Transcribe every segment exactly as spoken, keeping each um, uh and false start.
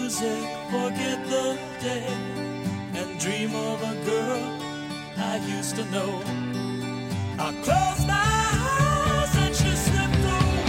music, forget the day, and dream of a girl I used to know. I close my eyes and she slipped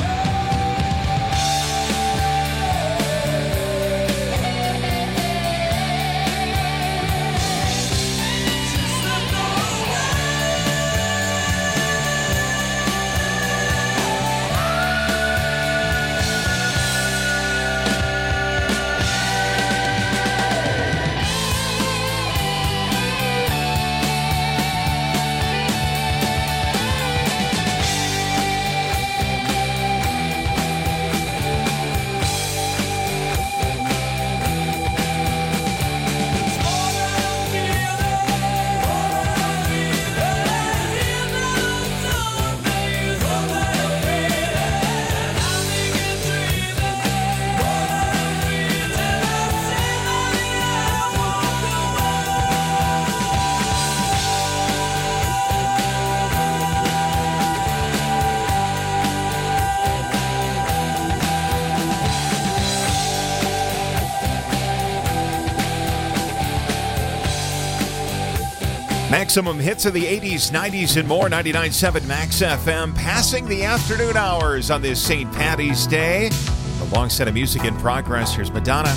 Maximum hits of the eighties, nineties, and more. ninety-nine point seven Max F M. Passing the afternoon hours on this Saint Patty's Day. A long set of music in progress. Here's Madonna.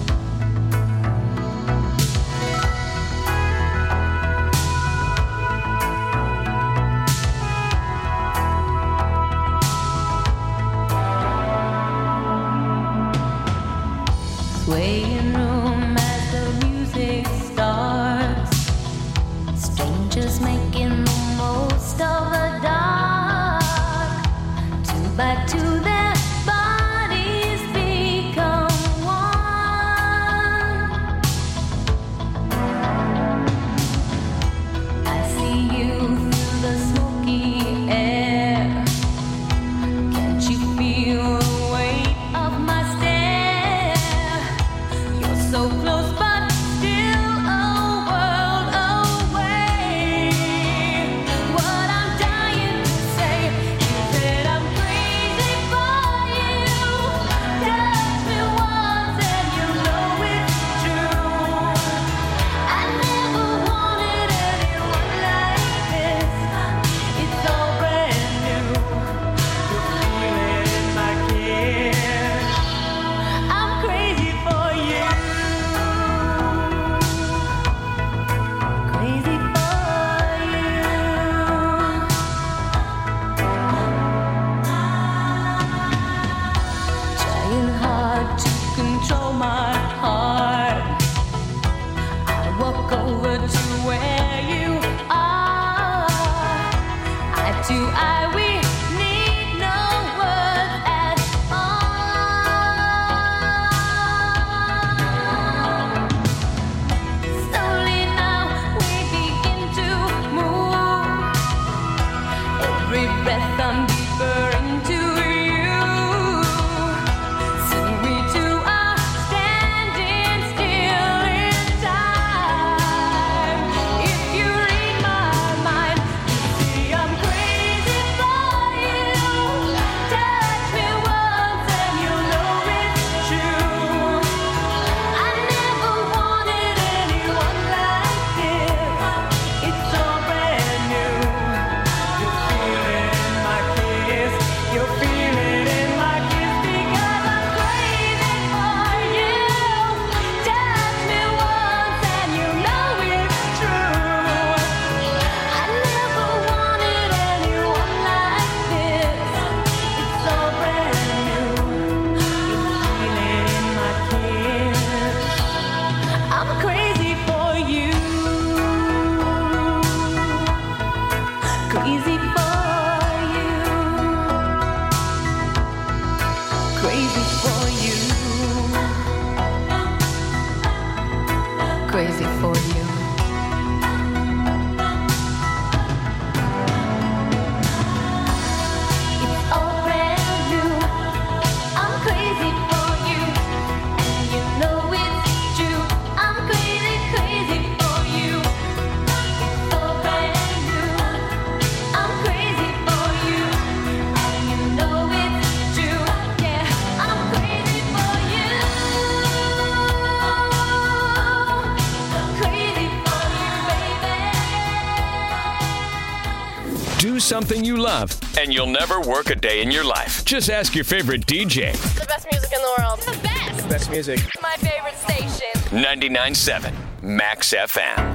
Swaying room as the music starts. Strangers making the most of the dark. Two by two their bodies become one. I see you through the smoky air. Can't you feel the weight of my stare? You're so close but still a world away. What I'm dying to say is that I'm crazy for you. Touch me once and you know it's true. I never wanted anyone like this. It's all brand new. The feeling in my kiss. I'm crazy for you. Crazy for you. Trying hard to control my heart. I walk over to where you are. Eye to eye, we need no words at all. Slowly now we begin to move. Every breath I'm deeper into you. Soon we two are standing still in time. If you read my mind, you see I'm crazy for you. Touch me once and you know it's true. I never wanted anyone like this. It's all brand new. The feeling in my Do something you love, and you'll never work a day in your life. Just ask your favorite D J. The best music in the world. The best. Best music. My favorite station. ninety-nine point seven Max F M.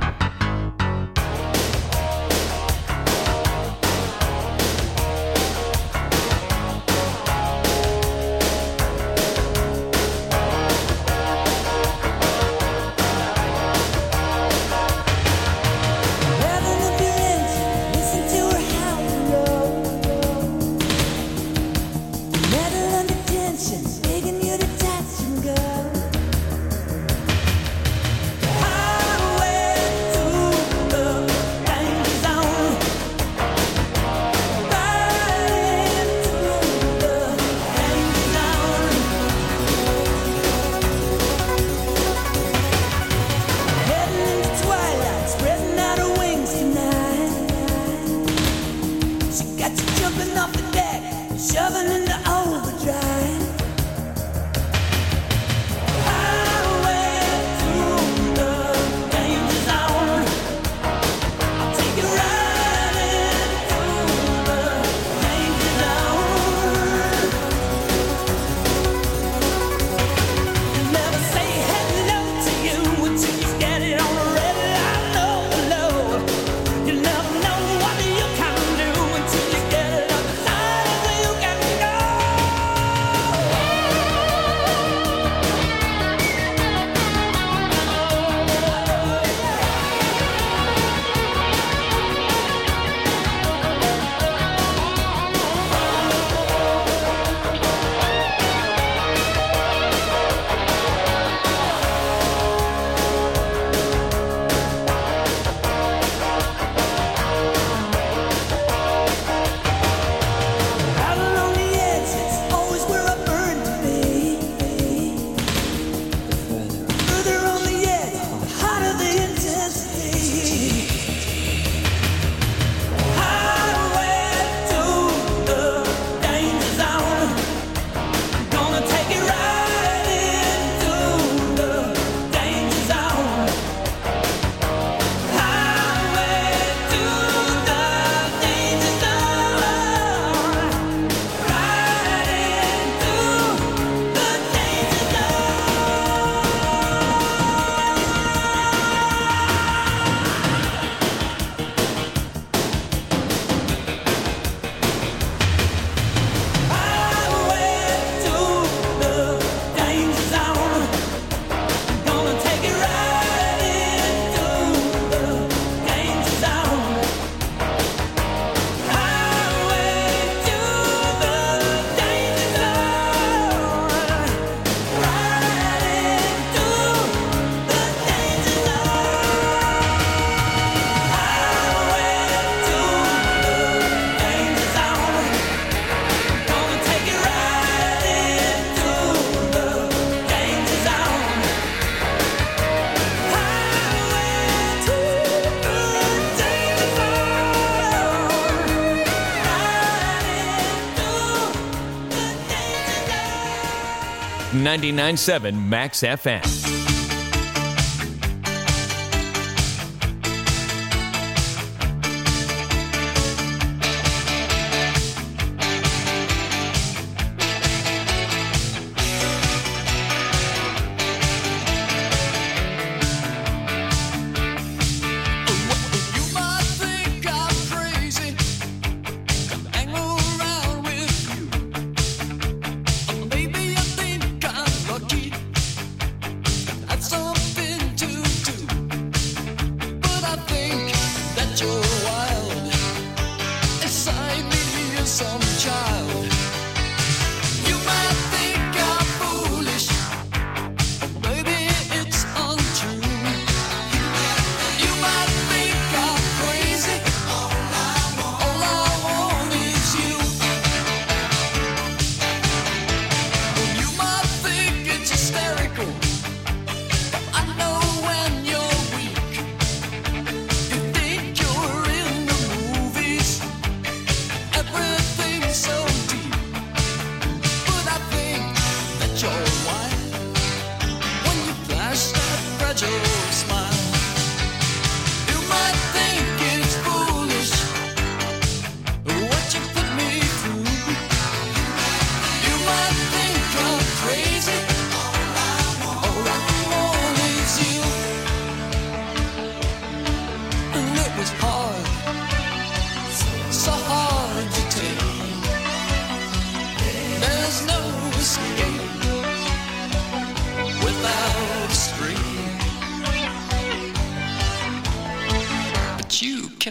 ninety-nine point seven Max F M.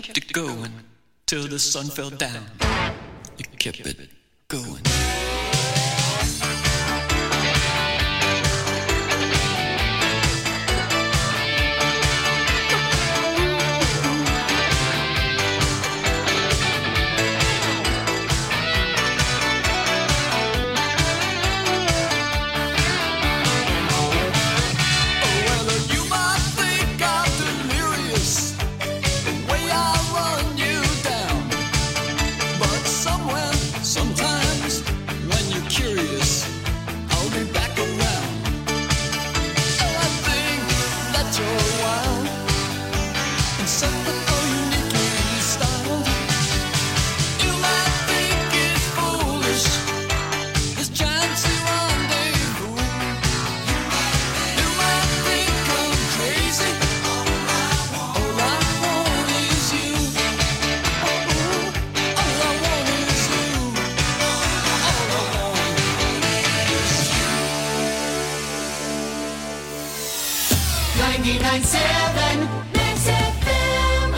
kept it going till the sun fell down. You kept it going. ninety-nine point seven Max F M.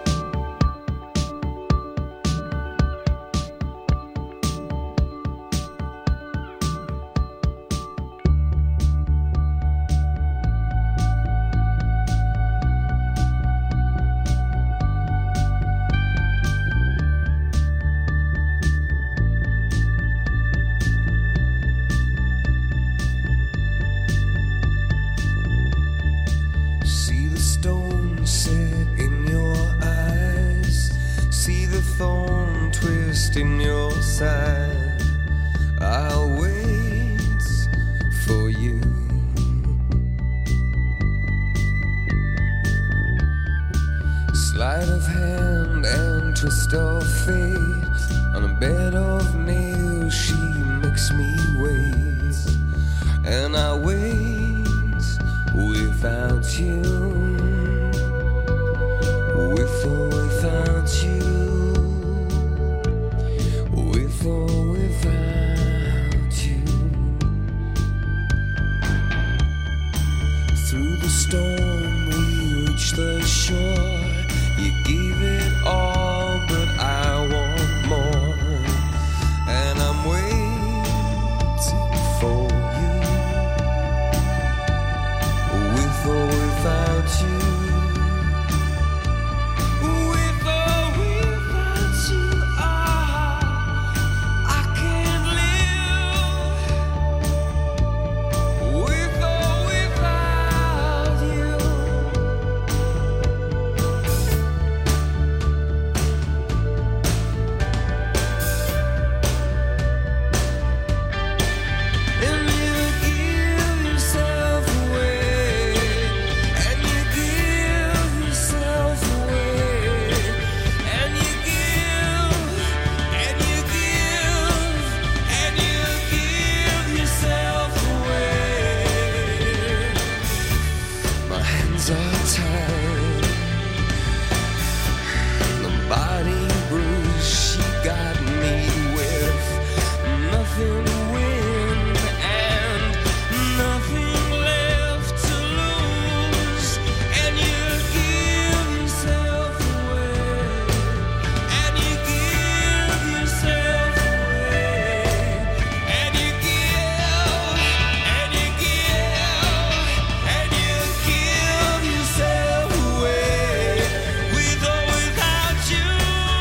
See the stone set in your eyes, see the thorn twist in your side. I'll wait for you. Sleight of hand and twist of fate, on a bed of nails she makes me wait, and I wait without you, with or without you, with or without you. Through the storm we reach the shore. You gave it all, but I want more, and I'm waiting for you, with or without you, with or without you. Ah, I can't live with or without you. And you give yourself away, and you give yourself away, and you give, and you give, and you give yourself away. My hands are tied, the body bruised, she got me with nothing to win and nothing left to lose. And you give yourself away, and you give yourself away, and you give, and you give, and you give yourself away, with or without you.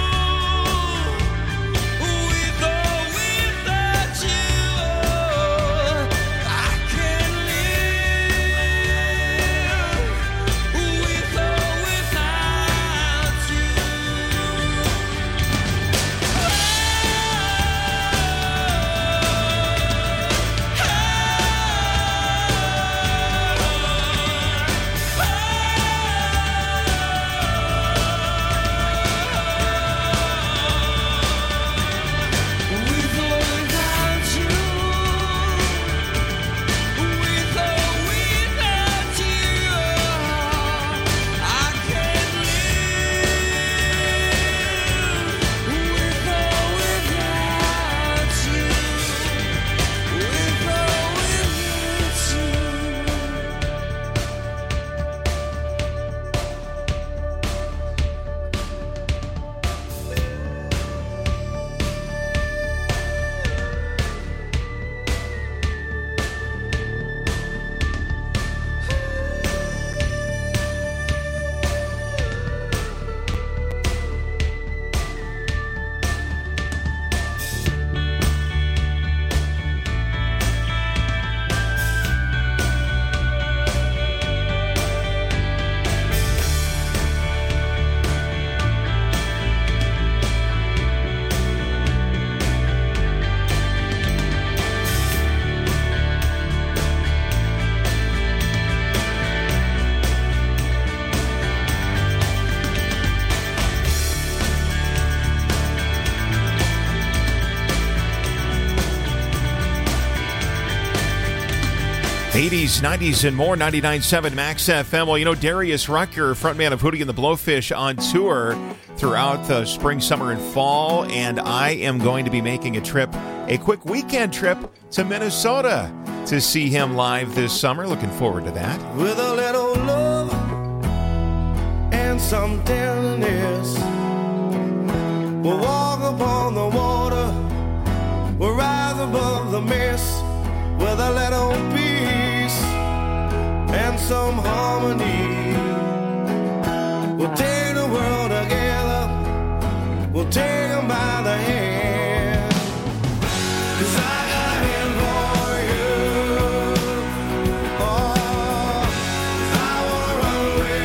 eighties, nineties, and more, ninety-nine point seven Max F M. Well, you know, Darius Rucker, frontman of Hootie and the Blowfish, on tour throughout the spring, summer, and fall, and I am going to be making a trip, a quick weekend trip to Minnesota to see him live this summer. Looking forward to that. With a little love and some tenderness, we'll walk upon the water, we'll rise above the mist, with a little peace and some harmony. We'll take the world together, we'll take them by the hand, 'cause I got a hand for you. Oh, I wanna run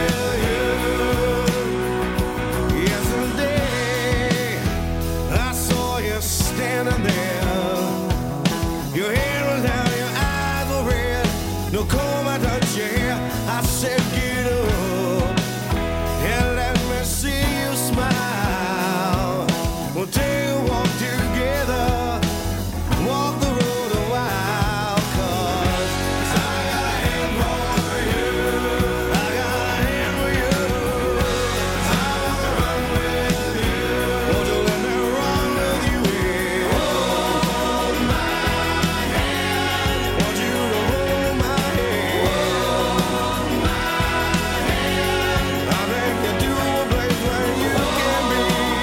with you. Yesterday I saw you standing there, your head was down, your eyes were red, no comb I touched your hair. I said get up and let me see you smile. We'll take a walk together, walk the road a while, 'cause I got a hand for you, I got a hand for you. I wanna run with you, won't you let me run with you? Hold my hand, want you to hold my hand. Hold my hand, I'll take you to a place where you can be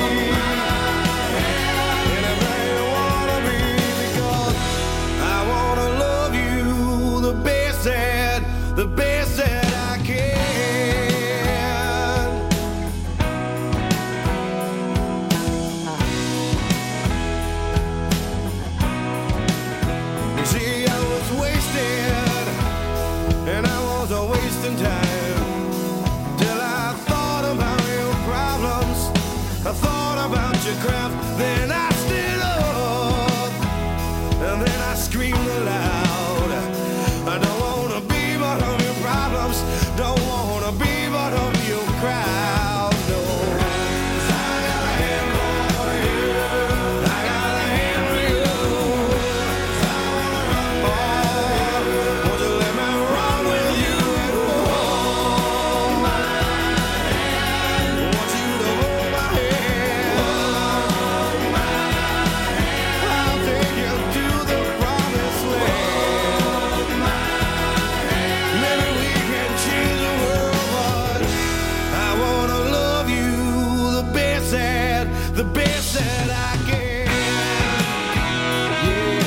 anything you wanna be, because I wanna love you the best that, the best that I can. You see, I was wasted, and I was a wasting time, till I thought about your problems, I thought about your craft, then I stood up, and then I screamed aloud. I don't wanna be part of your problems, don't wanna be part of your crowd, no. 'Cause I got a hand for you, I got a hand for you. I wanna run for you, won't you let me run with you? Hold my hand, want you to hold my hand. Hold my hand, I'll take you to the promised land. Hold my hand, maybe we can change the world, but I wanna love you the best that, the best that I can. Yeah.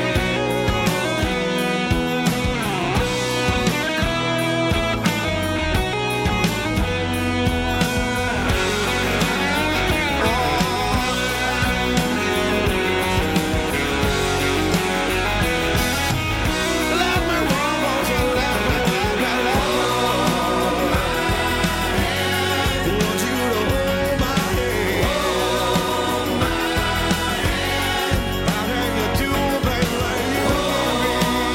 Let me run, won't you let me, let me, let me run. Want you to hold my hand. Hold my hand, I'll take you to a place where you can be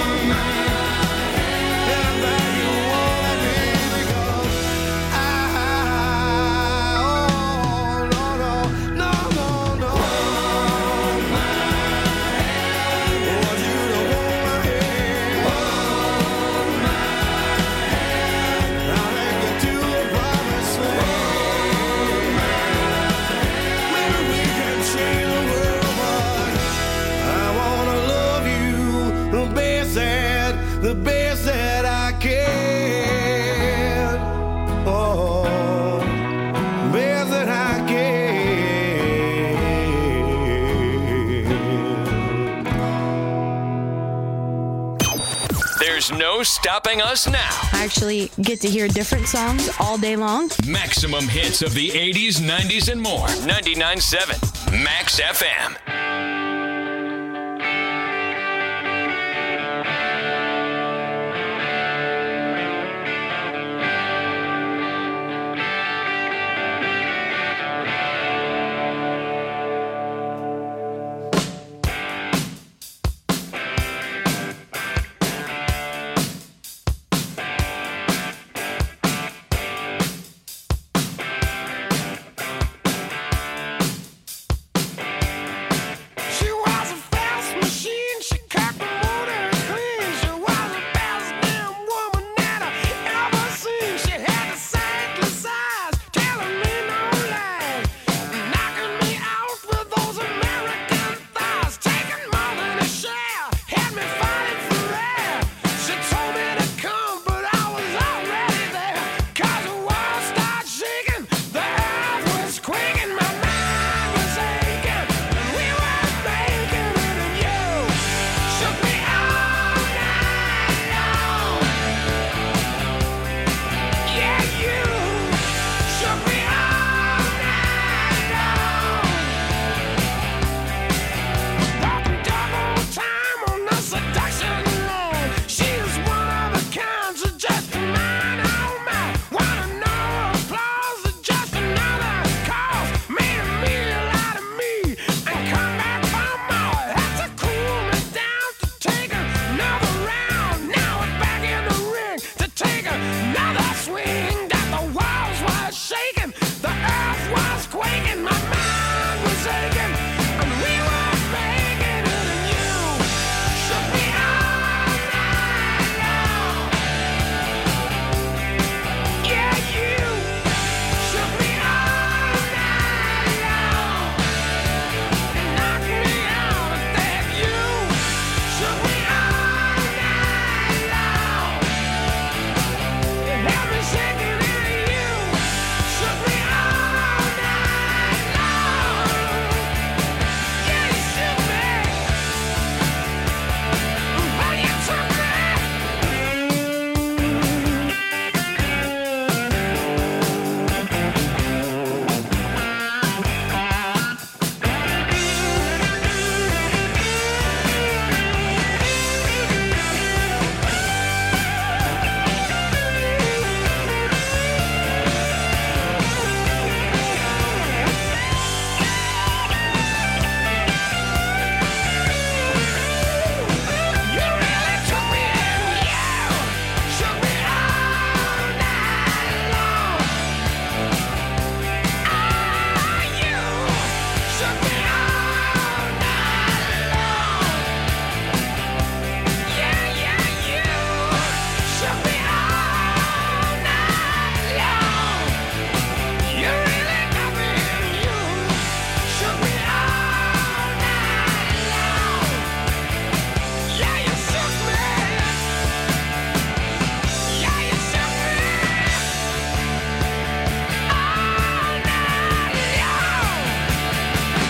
anything you wanna be, because I, oh, no, no, no, no, no. Hold my hand, want you to hold my hand. Hold my hand, I'll take you to a promised land. Maybe we can change the world, but I wanna love you the best that, the best that I can. Oh, best that I can. There's no stopping us now. I actually get to hear different songs all day long. Maximum hits of the eighties, nineties, and more. ninety-nine point seven Max F M.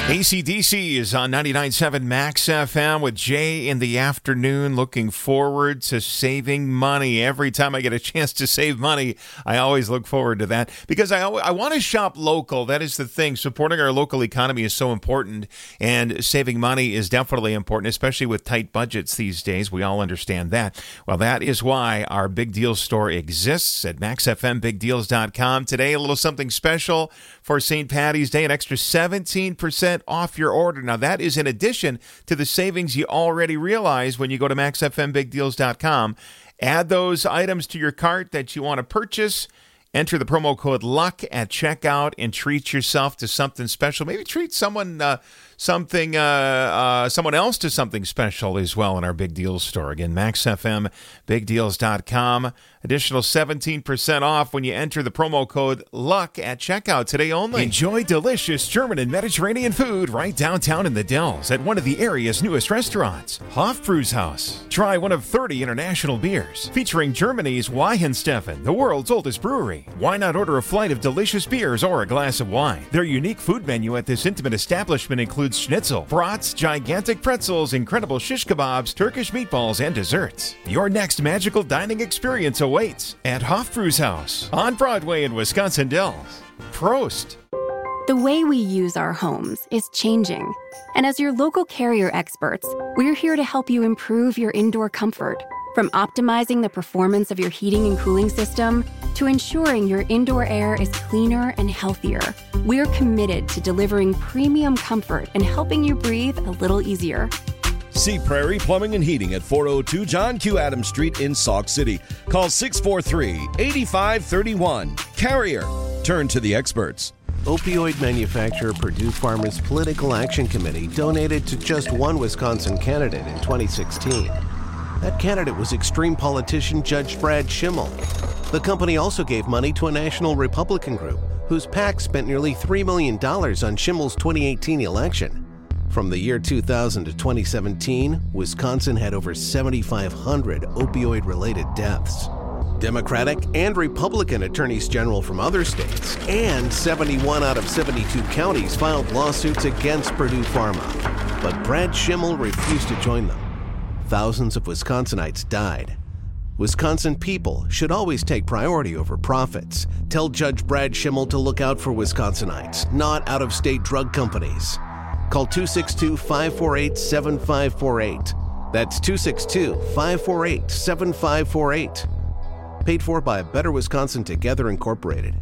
A C D C is on ninety-nine point seven Max F M with Jay in the afternoon. Looking forward to saving money. Every time I get a chance to save money, I always look forward to that because I, I want to shop local. That is the thing. Supporting our local economy is so important, and saving money is definitely important, especially with tight budgets these days. We all understand that. Well, that is why our Big Deals store exists at max f m big deals dot com. Today, a little something special for Saint Patty's Day, an extra seventeen percent off your order. Now, that is in addition to the savings you already realize when you go to max f m big deals dot com. Add those items to your cart that you want to purchase. Enter the promo code LUCK at checkout and treat yourself to something special. Maybe treat someone, uh, something, uh, uh, someone else to something special as well in our Big Deals store. Again, max f m big deals dot com. Additional seventeen percent off when you enter the promo code LUCK at checkout today only. Enjoy delicious German and Mediterranean food right downtown in the Dells at one of the area's newest restaurants, Hofbrauhaus. Try one of thirty international beers featuring Germany's Weihenstephan, the world's oldest brewery. Why not order a flight of delicious beers or a glass of wine? Their unique food menu at this intimate establishment includes schnitzel, brats, gigantic pretzels, incredible shish kebabs, Turkish meatballs, and desserts. Your next magical dining experience awaits at Hofbrauhaus on Broadway in Wisconsin Dells. Prost! The way we use our homes is changing. And as your local Carrier experts, we're here to help you improve your indoor comfort. From optimizing the performance of your heating and cooling system to ensuring your indoor air is cleaner and healthier, we're committed to delivering premium comfort and helping you breathe a little easier. See Prairie Plumbing and Heating at four oh two John Q. Adams Street in Sauk City. Call six four three, eight five three one. Carrier. Turn to the experts. Opioid manufacturer Purdue Pharma's Political Action Committee donated to just one Wisconsin candidate in twenty sixteen. That candidate was extreme politician Judge Brad Schimmel. The company also gave money to a national Republican group whose PAC spent nearly three million dollars on Schimmel's twenty eighteen election. From the year two thousand to twenty seventeen, Wisconsin had over seventy-five hundred opioid-related deaths. Democratic and Republican attorneys general from other states and seventy-one out of seventy-two counties filed lawsuits against Purdue Pharma. But Brad Schimmel refused to join them. Thousands of Wisconsinites died. Wisconsin people should always take priority over profits. Tell Judge Brad Schimmel to look out for Wisconsinites, not out-of-state drug companies. Call two six two, five four eight, seven five four eight. That's two six two, five four eight, seven five four eight. Paid for by Better Wisconsin Together Incorporated.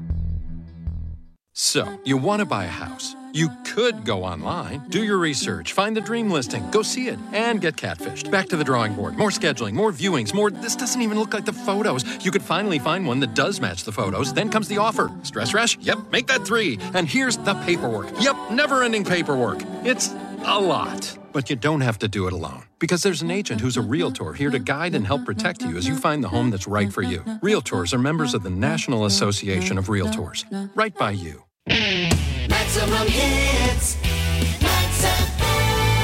So, you want to buy a house. You could go online, do your research, find the dream listing, go see it, and get catfished. Back to the drawing board. More scheduling, more viewings, more, this doesn't even look like the photos. You could finally find one that does match the photos. Then comes the offer. Stress rash? Yep, make that three. And here's the paperwork. Yep, never-ending paperwork. It's a lot. But you don't have to do it alone. Because there's an agent who's a realtor here to guide and help protect you as you find the home that's right for you. Realtors are members of the National Association of Realtors. Right by you. Maximum hits, Max F M.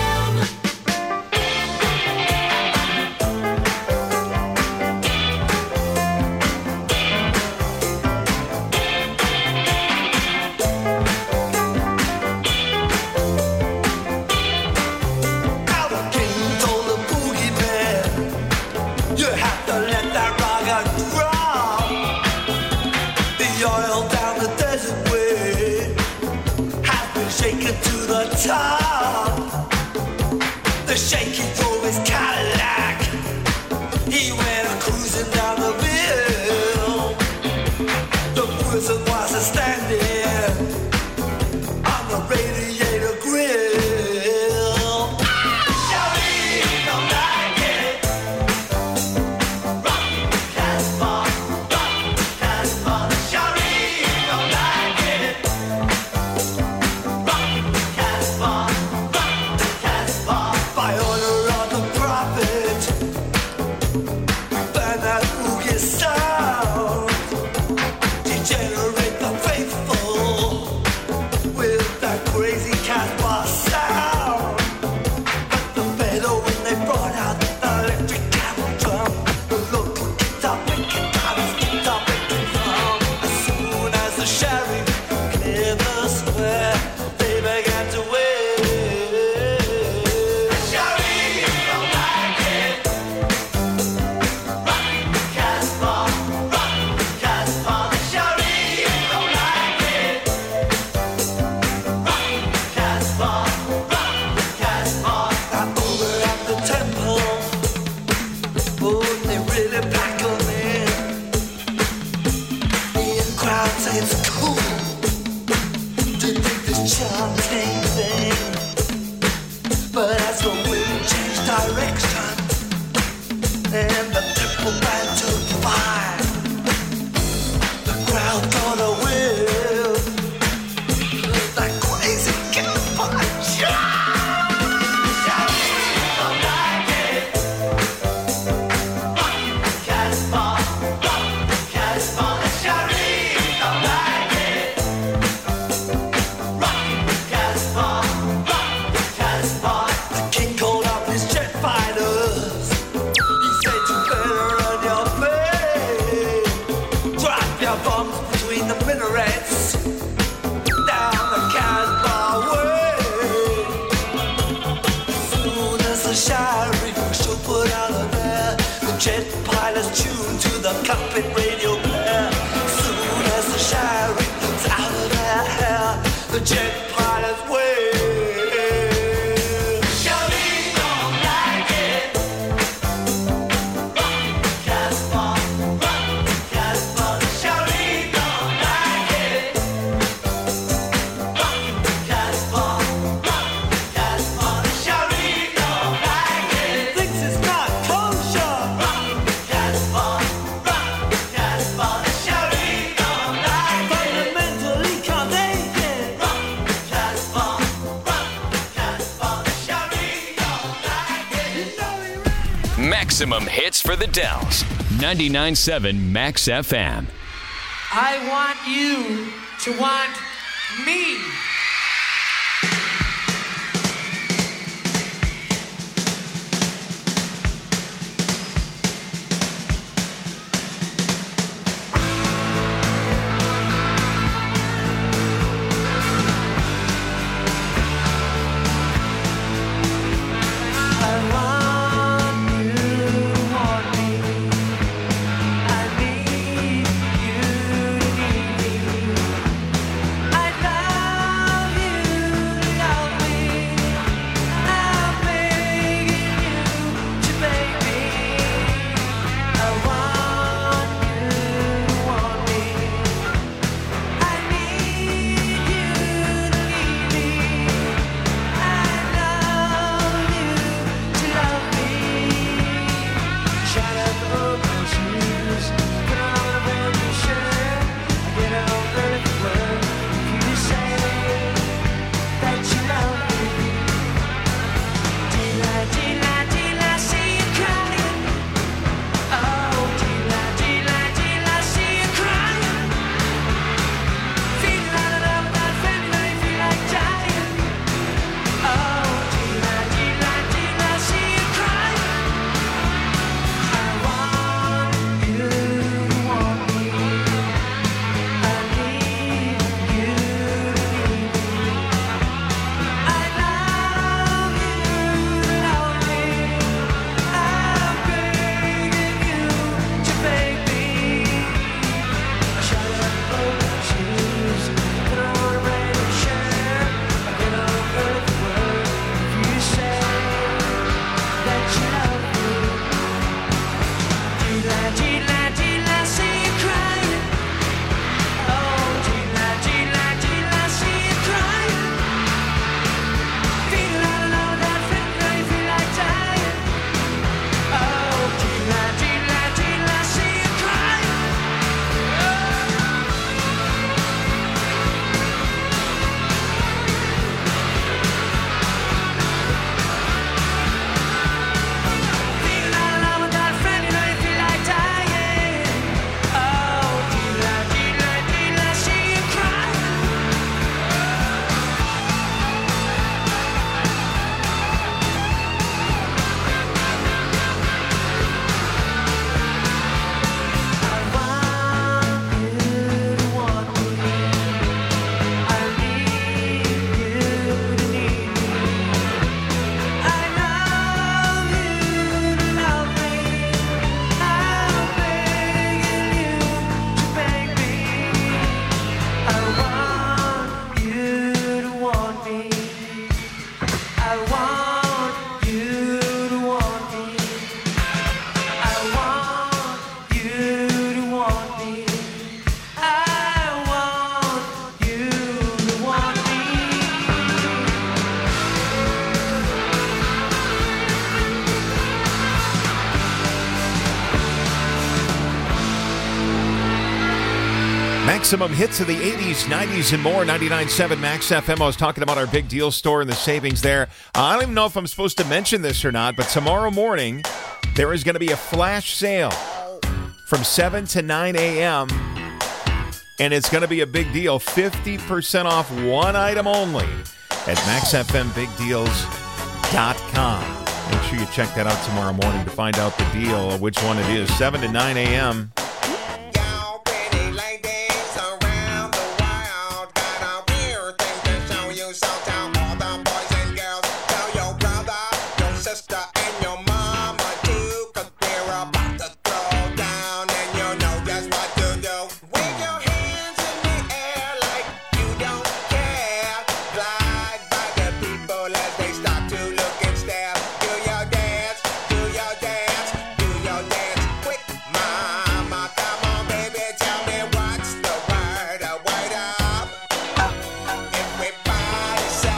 Albert King told the Boogie Man, you have to let that rock grow. The oil down the desert way has been shaken to the top. The shaky drove his Cadillac. He went a cruising down the hill. The prison was a standing on the radiator grill. Shawty don't like it. Rock Casbah, rock Casbah. Shawty don't like it. Rock Casbah, rock Casbah. By order of enchanting thing. But as the wind changed direction and the triple band took fire, the crowd got a whiff. That crazy campfire. Jet pilots tuned to the cockpit radio blare. Soon as the sheriff was out of their hair, the jet pilots wave. Shawty don't like it. Rock Casbah, rock Casbah. Shawty don't like it. Rock Casbah, rock Casbah. Shawty don't like it. Thinks it's not kosher. Maximum hits for the Dells. ninety-nine point seven Max F M. I want you to want me. I Maximum hits of the eighties, nineties, and more. ninety-nine point seven Max F M. I was talking about our big deal store and the savings there. Uh, I don't even know if I'm supposed to mention this or not, but tomorrow morning, there is going to be a flash sale from seven to nine a.m., and it's going to be a big deal. fifty percent off one item only at max f m big deals dot com. Make sure you check that out tomorrow morning to find out the deal, which one it is. seven to nine a.m. Everybody say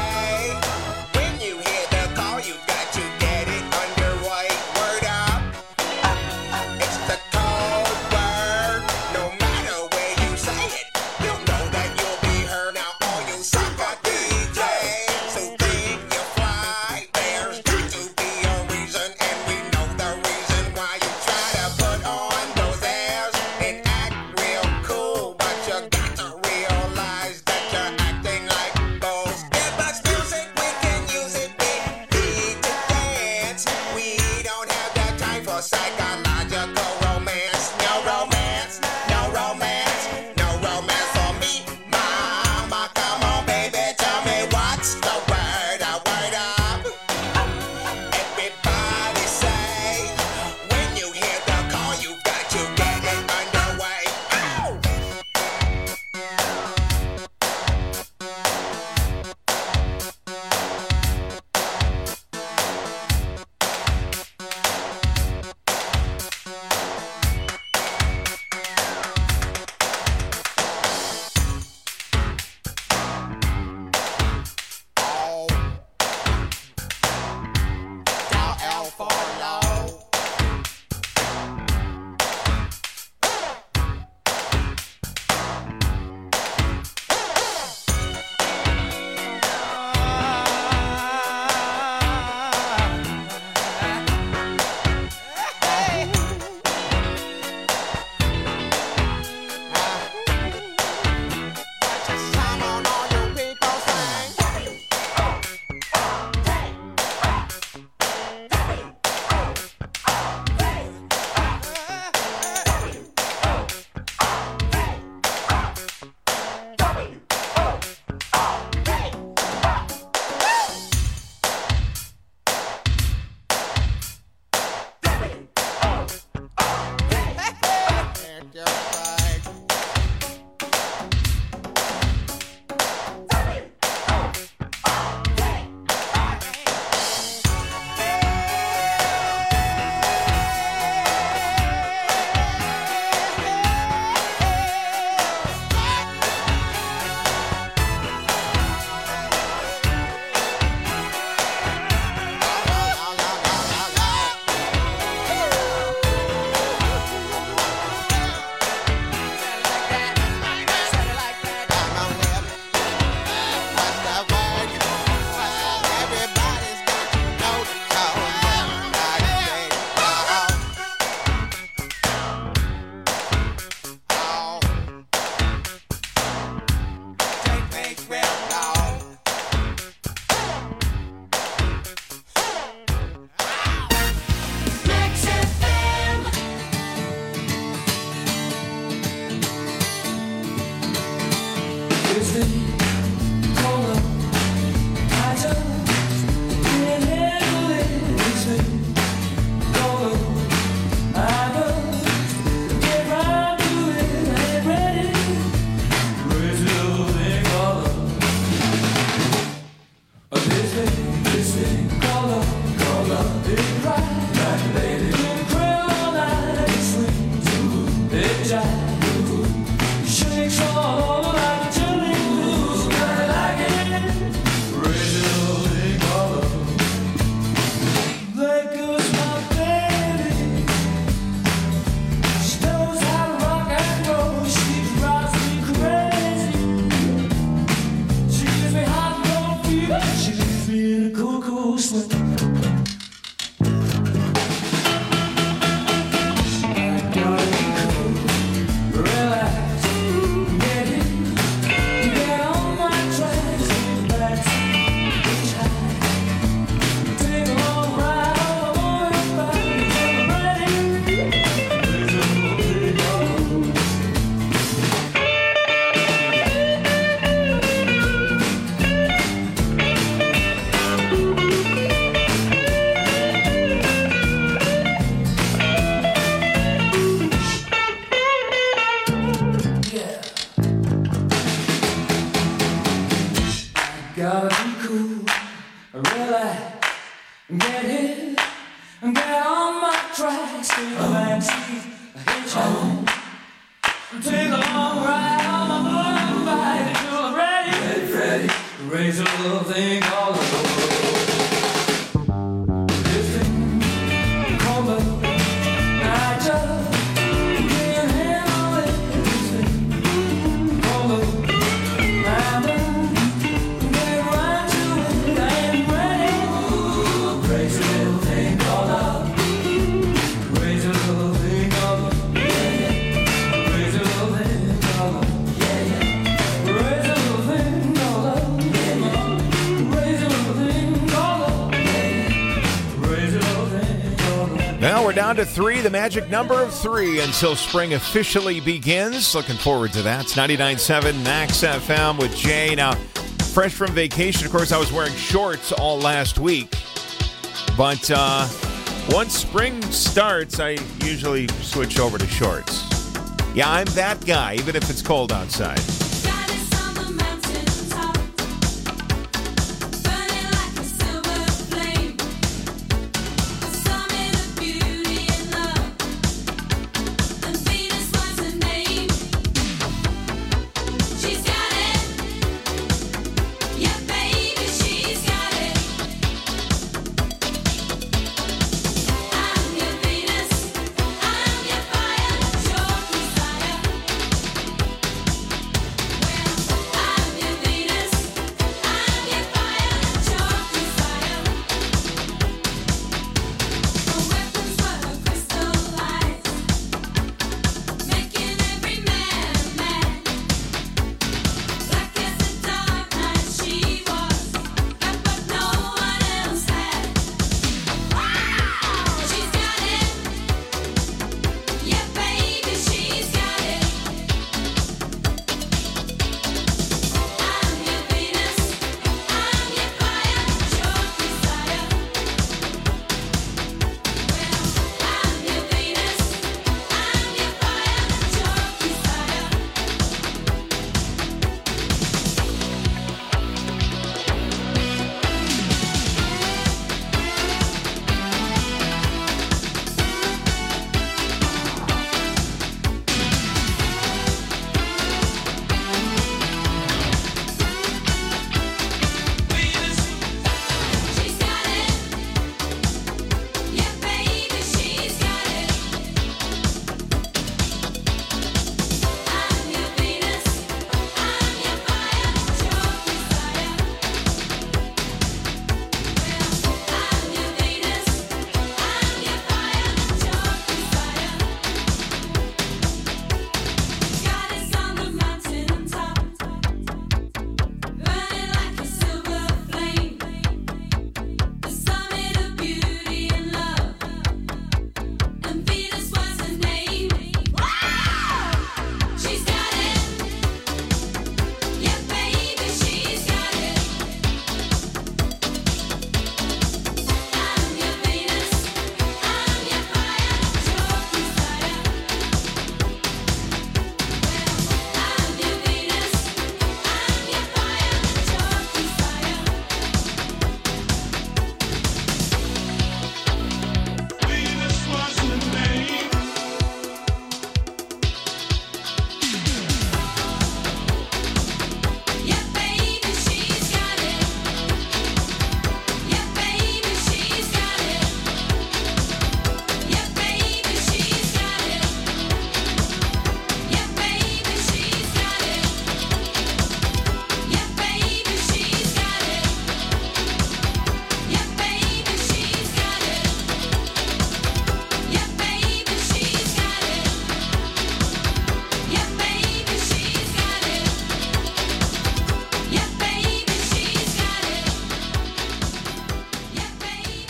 She leaves me in a cool, cool sweat. Gotta be cool, relax, get hit, get on my tracks, take a backseat, hitchhike, take a long ride on my motorbike until I'm ready, ready, ready, raise a little thing called love. This thing called love, I just can't handle it. This thing called love, I'm a Now we're down to three, the magic number of three until spring officially begins. Looking forward to that. It's ninety-nine point seven Max F M with Jay. Now, fresh from vacation, of course, I was wearing shorts all last week. But uh, once spring starts, I usually switch over to shorts. Yeah, I'm that guy, even if it's cold outside.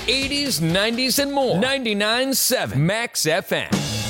eighties, nineties, and more. ninety-nine point seven Max F M.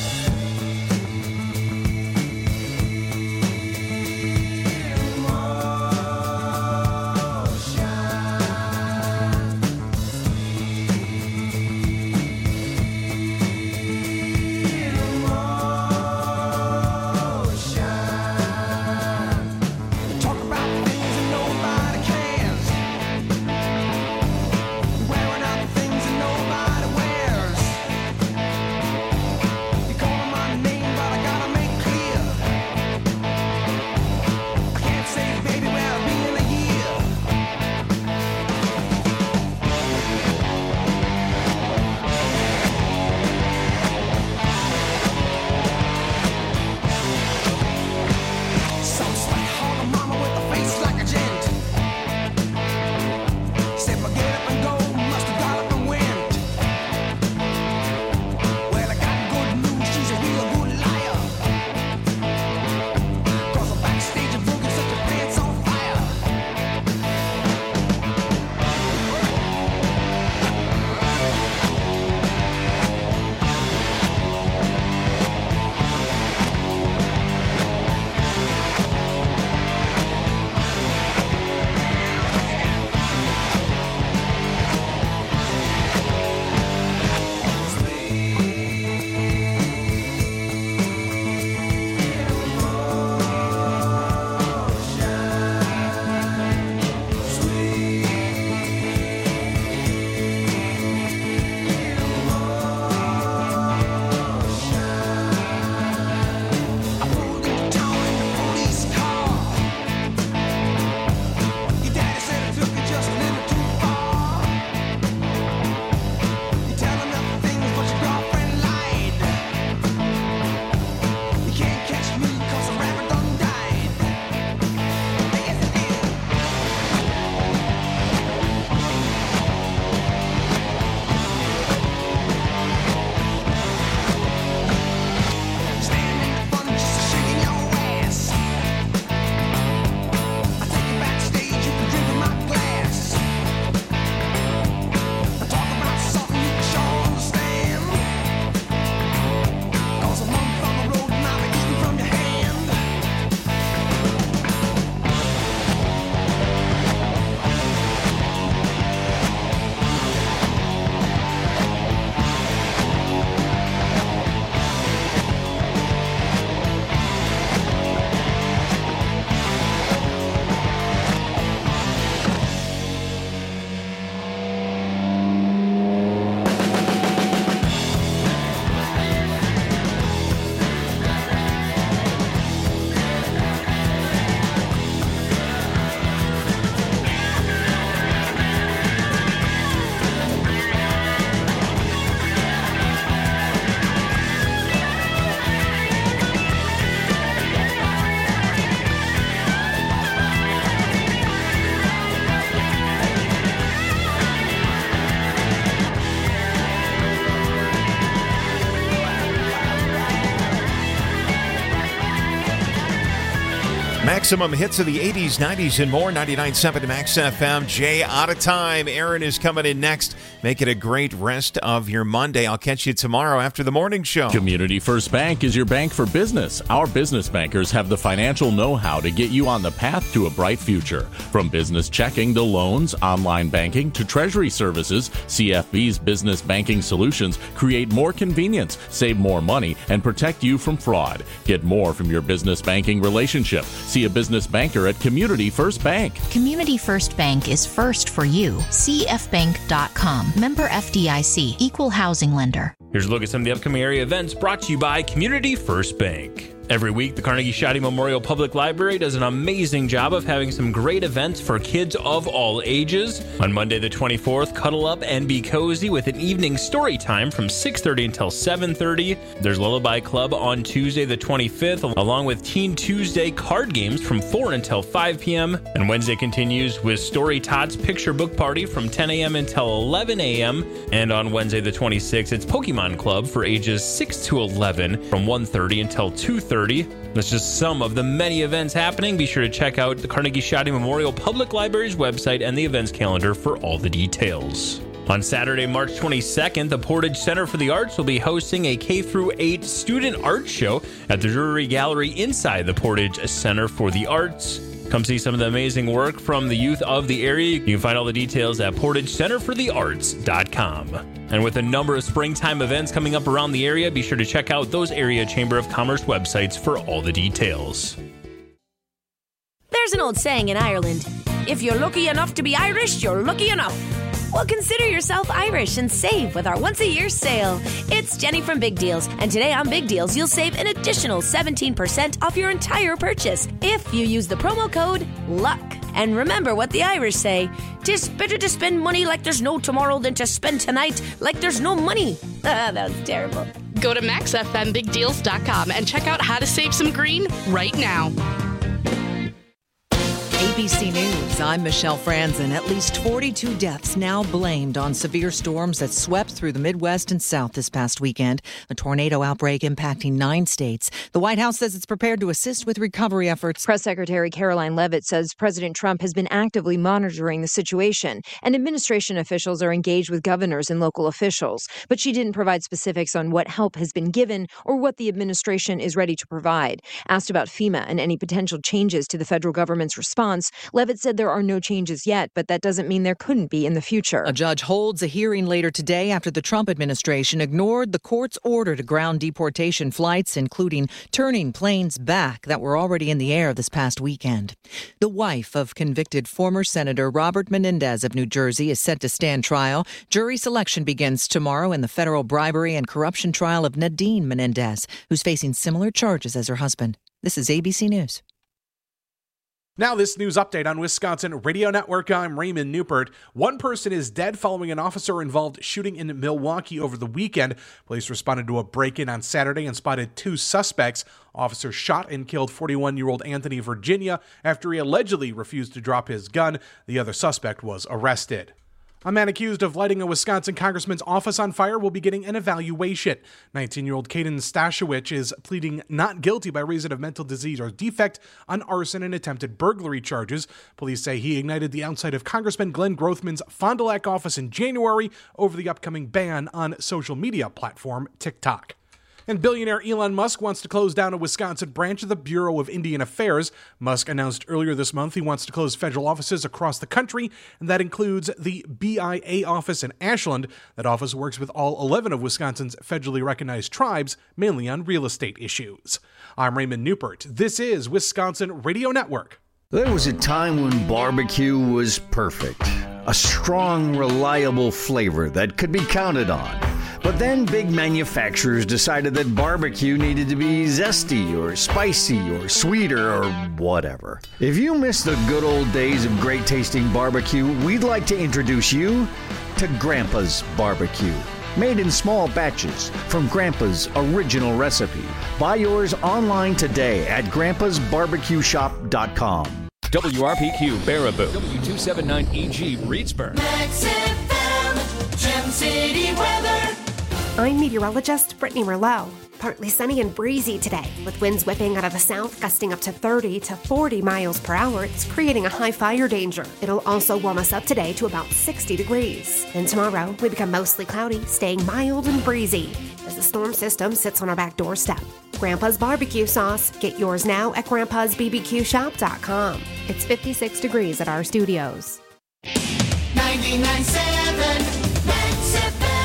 Maximum hits of the eighties, nineties, and more. ninety-nine point seven Max F M. Jay, out of time. Aaron is coming in next. Make it a great rest of your Monday. I'll catch you tomorrow after the morning show. Community First Bank is your bank for business. Our business bankers have the financial know-how to get you on the path to a bright future. From business checking to loans, online banking to treasury services, C F B's business banking solutions create more convenience, save more money, and protect you from fraud. Get more from your business banking relationship. See a business banker at Community First Bank. Community First Bank is first for you. C F bank dot com. Member F D I C. Equal housing lender. Here's a look at some of the upcoming area events brought to you by Community First Bank. Every week, the Carnegie Shaddy Memorial Public Library does an amazing job of having some great events for kids of all ages. On Monday the twenty-fourth, cuddle up and be cozy with an evening story time from six thirty until seven thirty. There's Lullaby Club on Tuesday the twenty-fifth, along with Teen Tuesday card games from four until five p.m. And Wednesday continues with Story Tots Picture Book Party from ten a.m. until eleven a.m. And on Wednesday the twenty-sixth, it's Pokemon Club for ages six to eleven from one thirty until two thirty. That's just some of the many events happening. Be sure to check out the Carnegie Shaddy Memorial Public Library's website and the events calendar for all the details. On Saturday, March twenty-second, the Portage Center for the Arts will be hosting a K through eight student art show at the Drury Gallery inside the Portage Center for the Arts. Come see some of the amazing work from the youth of the area. You can find all the details at portage center for the arts dot com. And with a number of springtime events coming up around the area, be sure to check out those area Chamber of Commerce websites for all the details. There's an old saying in Ireland, if you're lucky enough to be Irish, you're lucky enough. Well, consider yourself Irish and save with our once-a-year sale. It's Jenny from Big Deals, and today on Big Deals, you'll save an additional seventeen percent off your entire purchase if you use the promo code LUCK. And remember what the Irish say, 'tis better to spend money like there's no tomorrow than to spend tonight like there's no money. That was terrible. Go to max f m big deals dot com and check out how to save some green right now. A B C News, I'm Michelle Franzen. At least forty-two deaths now blamed on severe storms that swept through the Midwest and South this past weekend. A tornado outbreak impacting nine states. The White House says it's prepared to assist with recovery efforts. Press Secretary Caroline Leavitt says President Trump has been actively monitoring the situation, and administration officials are engaged with governors and local officials. But she didn't provide specifics on what help has been given or what the administration is ready to provide. Asked about FEMA and any potential changes to the federal government's response, Leavitt said there are no changes yet, but that doesn't mean there couldn't be in the future. A judge holds a hearing later today after the Trump administration ignored the court's order to ground deportation flights, including turning planes back that were already in the air this past weekend. The wife of convicted former Senator Robert Menendez of New Jersey is set to stand trial. Jury selection begins tomorrow in the federal bribery and corruption trial of Nadine Menendez, who's facing similar charges as her husband. This is A B C News. Now this news update on Wisconsin Radio Network. I'm Raymond Newport. One person is dead following an officer-involved shooting in Milwaukee over the weekend. Police responded to a break-in on Saturday and spotted two suspects. Officers shot and killed forty-one-year-old Anthony Virginia after he allegedly refused to drop his gun. The other suspect was arrested. A man accused of lighting a Wisconsin congressman's office on fire will be getting an evaluation. nineteen-year-old Caden Stashewich is pleading not guilty by reason of mental disease or defect on arson and attempted burglary charges. Police say he ignited the outside of Congressman Glenn Grothman's Fond du Lac office in January over the upcoming ban on social media platform TikTok. And billionaire Elon Musk wants to close down a Wisconsin branch of the Bureau of Indian Affairs. Musk announced earlier this month he wants to close federal offices across the country, and that includes the B I A office in Ashland. That office works with all eleven of Wisconsin's federally recognized tribes, mainly on real estate issues. I'm Raymond Newport. This is Wisconsin Radio Network. There was a time when barbecue was perfect. A strong, reliable flavor that could be counted on. But then big manufacturers decided that barbecue needed to be zesty or spicy or sweeter or whatever. If you miss the good old days of great tasting barbecue, we'd like to introduce you to Grandpa's Barbecue. Made in small batches from Grandpa's original recipe. Buy yours online today at grandpas barbecue shop dot com. W R P Q Baraboo. W two seventy-nine E G Reedsburg. Max F M, Gem City weather. I'm meteorologist Brittany Merlot. Partly sunny and breezy today, with winds whipping out of the south, gusting up to thirty to forty miles per hour. It's creating a high fire danger. It'll also warm us up today to about sixty degrees. And tomorrow, we become mostly cloudy, staying mild and breezy as the storm system sits on our back doorstep. Grandpa's Barbecue Sauce. Get yours now at grandpas b b q shop dot com. It's fifty-six degrees at our studios. ninety-nine point seven Max F M.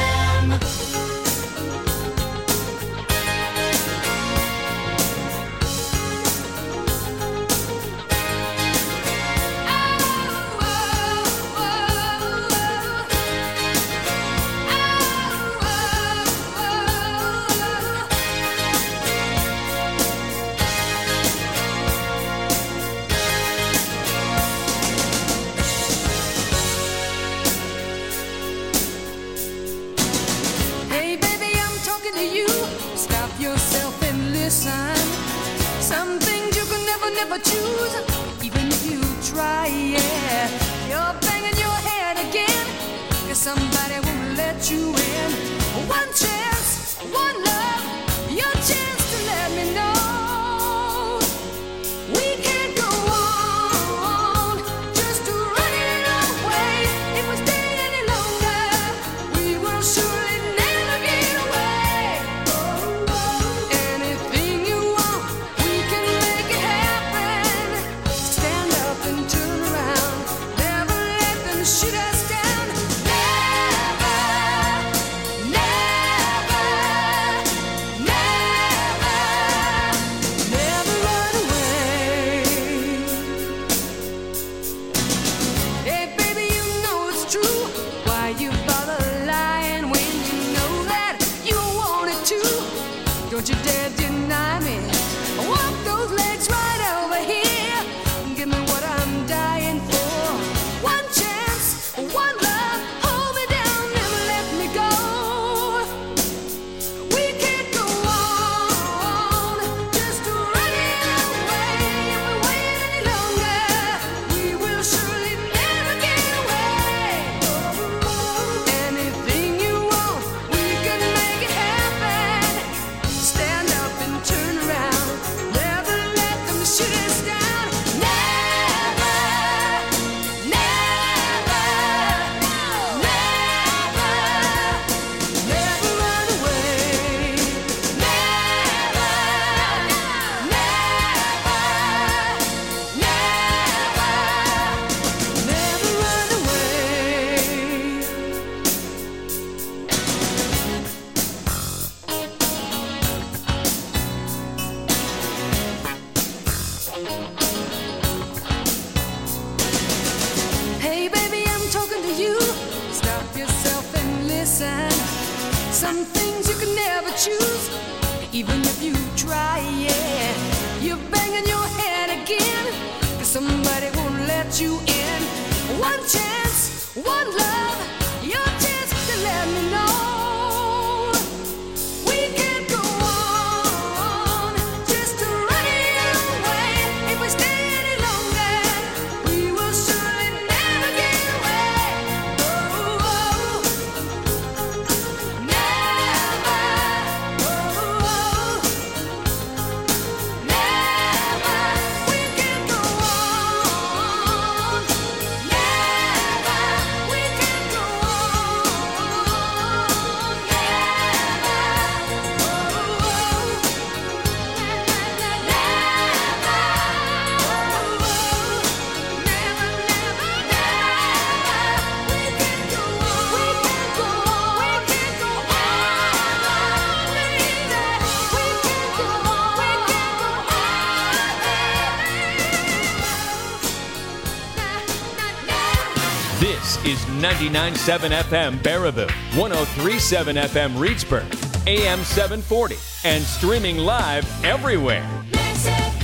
Some things you can never, never choose, even if you try, yeah. You're banging your head again, cause somebody won't let you in. One chance, one love, your chance to let me know. We can't go on, just to run it away. If we stay any longer, it's true. Why you bother lying when you know that you want it too? Don't you dare deny me. Walk those legs right over here. Give me what I'm dying for. One chance, one love. Hold me down, never let me go. We can't go on, just running away. If we wait any longer, we will surely never get away. Anything you want, we can make it happen. Stand up and turn around. Never let them shoot us down. Never, never, never, never run away. Never, never, never, never run away. Hey baby, I'm talking to you. Stop yourself and listen. Some things you can never choose, even if you try, yeah. You're banging your head again, 'cause somebody won't let you in. One chance, one love, your chance to let me know. We can't go on, just running away. If we stay any longer, we will surely never get away. Oh, oh, never. Oh, oh, never. We can't go on. Never. We can't go on. This is ninety-nine point seven F M Baraboo, one oh three point seven F M Reedsburg, A M seven forty, and streaming live everywhere. Max F M.